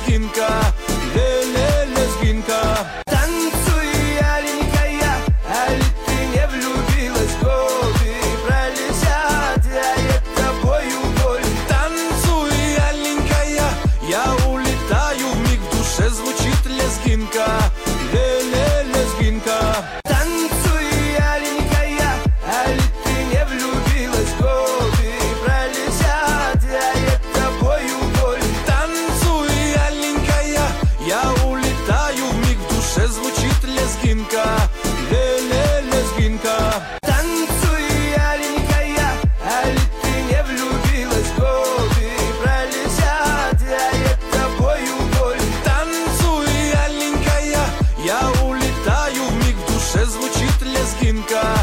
лезгинка, лезгинка. Танцуй, аленькая, али ты не влюбилась? Годы пролетят, а я тобою боль. Танцуй, аленькая, я улетаю, вмиг в душе звучит лезгинка, лезгинка. Танцуй, аленькая, али ты не влюбилась? Годы пролетят, а я тобою боль. Танцуй, аленькая, я улетаю, вмиг в душе звучит лезгинка, лезгинка. Танцуй, аленькая, али ты не влюбилась? Годы пролетят, а я тобою боль. Танцуй, аленькая, я улетаю, вмиг в душе звучит лезгинка.